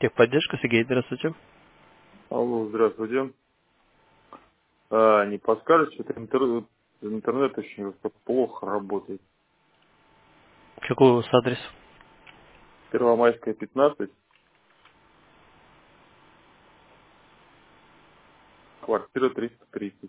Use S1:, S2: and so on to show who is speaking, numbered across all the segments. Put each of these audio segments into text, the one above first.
S1: Техподдержка, Сергей, здравствуйте.
S2: Алло, здравствуйте. Не подскажете, что-то интернет очень плохо работает.
S1: Какой у вас адрес?
S2: Первомайская, 15, квартира 330.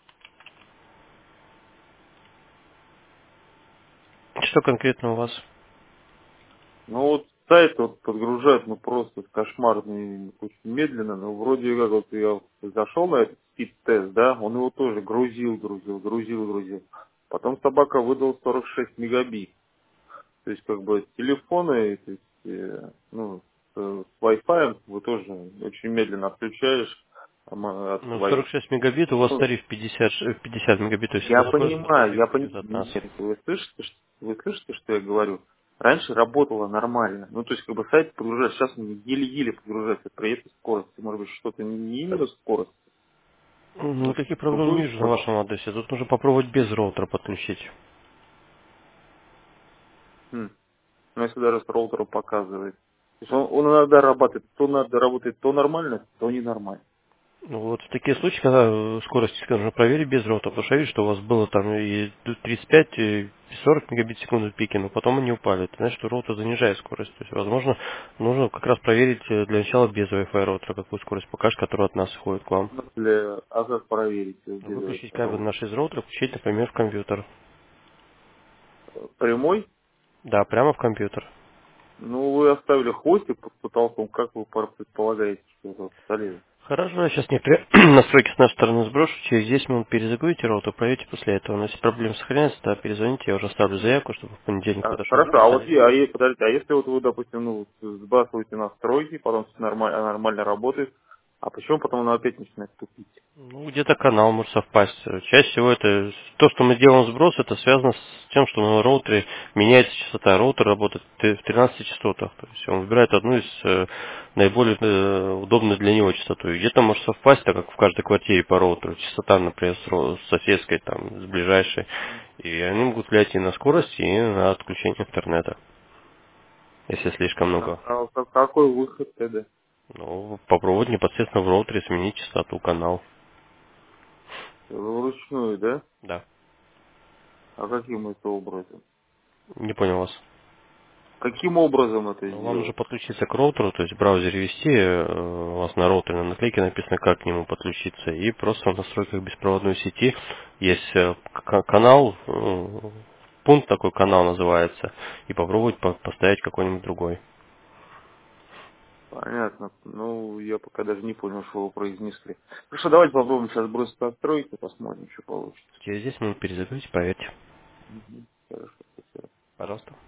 S1: Что конкретно у вас?
S2: Ну вот сайт вот подгружает, ну просто кошмарный, очень медленно, но вроде как вот я зашел на этот спид-тест, да, он его тоже грузил. Потом собака выдал 46 мегабит. То есть как бы телефоны, то есть, ну, с Wi-Fi вы тоже очень медленно отключаешь от
S1: Ну,
S2: Wi-Fi.
S1: 46 мегабит, у вас
S2: Ну,
S1: тариф 50 мегабит, то есть
S2: я
S1: это запрос
S2: понимаю,
S1: поступит через от нас.
S2: нет, вы слышите, что я говорю? Раньше работало нормально. Ну, то есть, как бы сайт прогружается, сейчас он еле-еле прогружается при этой скорости. Может быть, что-то не именно скорость,
S1: Ну,
S2: может,
S1: каких проблем не
S2: другую
S1: вижу на
S2: скорость.
S1: вашем адресе. Тут нужно попробовать без роутера подключить.
S2: Хм. Но если даже с роутером показывает. То есть он иногда работает то нормально, то ненормально.
S1: Ну, вот в такие случаи, когда скорость, скажем, проверить без роутера, потому что я вижу, что у вас было там и 35, и 40 мегабит в секунду пики, но потом они упали. Это значит, что роутер занижает скорость. То есть, возможно, нужно как раз проверить для начала без Wi-Fi роутера, какую скорость покажет, которая от нас уходит к вам.
S2: А как проверить, где
S1: Выключить кабель
S2: роутер?
S1: наш из роутера, включить, например, в компьютер.
S2: Прямой?
S1: Да, прямо в компьютер.
S2: Ну, вы оставили хвостик под потолком, как вы предполагаете, что это полезно?
S1: Хорошо, я сейчас некоторые настройки с нашей стороны сброшу. Через 10 минут перезагрузите роутер, проверьте после этого. Но если проблемы сохраняются, то перезвоните, я уже оставлю заявку, чтобы в понедельник подошел,
S2: Хорошо, а вот
S1: записали.
S2: подождите, а если вот вы, допустим, ну, сбрасываете настройки, потом все нормально работает, а почему потом она опять начинает тупить?
S1: Ну, где-то канал может совпасть. Чаще всего это то, что мы делаем сброс, это связано с тем, что на роутере меняется частота. Роутер работает в 13 частотах. То есть он выбирает одну из наиболее удобную для него частоту. И где-то может совпасть, так как в каждой квартире по роутеру частота, например, с соседской, там, с ближайшей. И они могут влиять и на скорость, и на отключение интернета, если слишком много.
S2: Какой выход тогда?
S1: Ну, попробовать непосредственно в роутере сменить частоту канал.
S2: Вручную, да?
S1: Да.
S2: А каким это образом?
S1: Не понял вас.
S2: Каким образом это
S1: Ну, вам нужно
S2: сделать?
S1: подключиться к роутеру, то есть в браузере ввести, у вас на роутере на наклейке написано, как к нему подключиться, и просто в настройках беспроводной сети есть канал, пункт такой канал называется, и попробовать поставить какой-нибудь другой.
S2: Понятно. Ну, я пока даже не понял, что вы произнесли. Хорошо, давайте попробуем сейчас бросить настройки, посмотрим, что получится.
S1: Через 10 минут перезагрузить, поверьте.
S2: Мгм. Хорошо, спасибо.
S1: Пожалуйста.